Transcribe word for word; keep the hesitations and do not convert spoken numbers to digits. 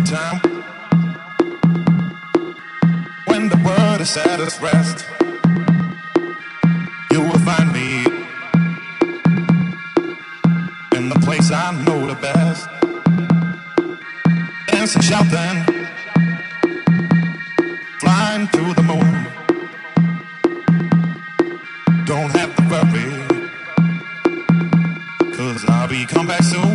time when the world is at its rest. You will find me in the place I know the best, dancing, shouting, flying to the moon. Don't have to worry, 'cause I'll be come back soon.